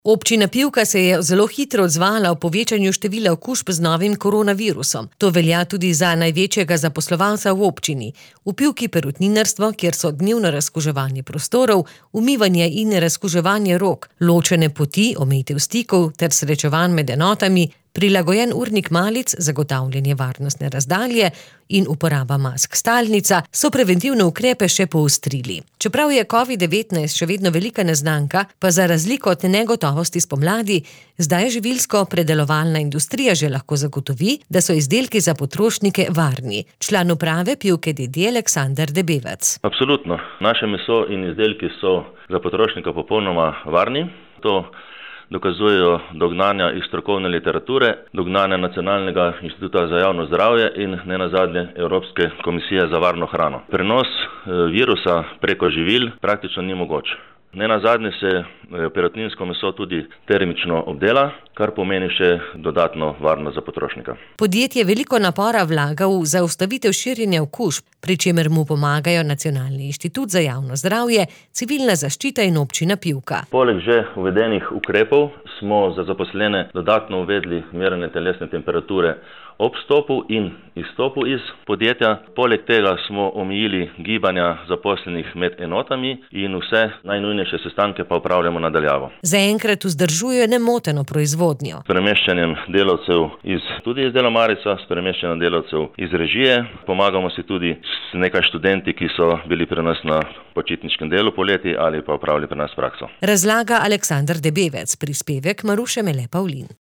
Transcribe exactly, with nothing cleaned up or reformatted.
Občina Pivka se je zelo hitro odzvala o povečanju števila okužb z novim koronavirusom. To velja tudi za največjega zaposlovalca v občini. V Pivki perutninarstvo, kjer so dnevno razkuževanje prostorov, umivanje in razkuževanje rok, ločene poti, omejitev stikov ter srečevanj med enotami, prilagojen urnik malic, zagotavljanje varnostne razdalje in uporaba mask stalnica, so preventivne ukrepe še poostrili. Čeprav je covid devetnajst še vedno velika neznanka, pa za razliko od negotovosti spomladi, zdaj živilsko-predelovalna industrija že lahko zagotovi, da so izdelki za potrošnike varni. Član uprave Pivke D D Aleksander Debevec. Absolutno. Naše meso in izdelki so za potrošnika popolnoma varni. To dokazujejo dognanja iz strokovne literature, dognanja Nacionalnega inštituta za javno zdravje in nenazadnje Evropske komisije za varno hrano. Prenos virusa preko živil praktično ni mogoč. Nenazadnje se perutninsko meso tudi termično obdela, kar pomeni še dodatno varnost za potrošnika. Podjetje veliko napora vlaga v zaustavitev širjenja okužb, pri čemer mu pomagajo Nacionalni inštitut za javno zdravje, Civilna zaščita in občina Pivka. Poleg že uvedenih ukrepov smo za zaposlene dodatno uvedli merjenje telesne temperature ob vstopu in izstopu iz podjetja. Poleg tega smo omejili gibanja zaposlenih med enotami in vse najnujnejše sestanke pa opravljamo nadaljavo. Zaenkrat vzdržujejo nemoteno proizvodnjo. S premeščanjem delavcev iz, tudi iz Delomarica, s premeščanjem delavcev iz režije. Pomagamo si tudi s nekaj študenti, ki so bili pri nas na počitniškem delu poleti ali pa opravili pri nas prakso. Razlaga Aleksander Debevec, prispevek Maruše Mele Pavlin.